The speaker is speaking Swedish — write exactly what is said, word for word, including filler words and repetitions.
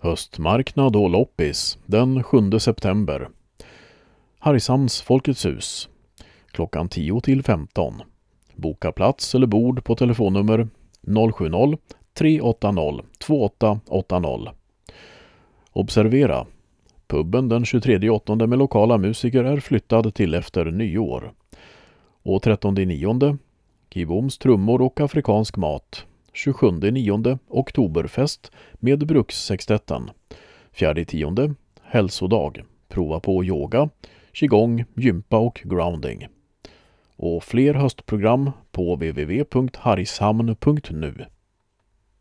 Höstmarknad och loppis den sjunde september. Hargshamns Folkets hus. Klockan tio till femton. Boka plats eller bord på telefonnummer noll sju noll tre åtta noll två åtta åtta noll. Observera! Puben den tjugotredje åttonde med lokala musiker är flyttad till efter nyår. Och trettonde nionde Kiboms trummor och afrikansk mat. tjugosjunde nionde oktoberfest med brukssextetten. Fjärde tionde hälsodag. Prova på yoga, qigong, gympa och grounding. Och fler höstprogram på w w w punkt hargshamn punkt nu.